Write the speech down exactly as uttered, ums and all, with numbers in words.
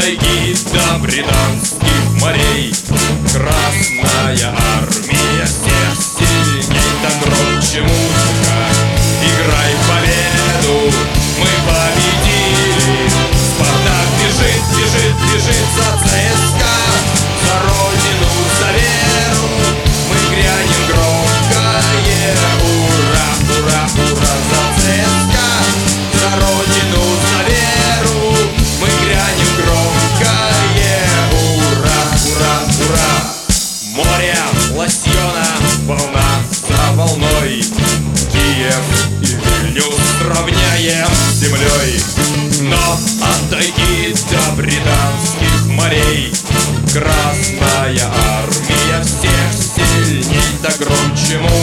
тайги до британских морей. Красная армия всех сильней, да громче музыка, играй победу, мы победили. Спартак бежит, бежит, бежит за ЦСКА, за родину, за веру, мы грянем громкое ура, ура, ура за ЦСКА, за родину, за веру, мы грянем громкое ура, ура, ура. Море лосьона, волна за волной, Киев и Вильнюс сравняем с землей. Но от тайги до британских морей Красная армия всех сильней, да громче музыка,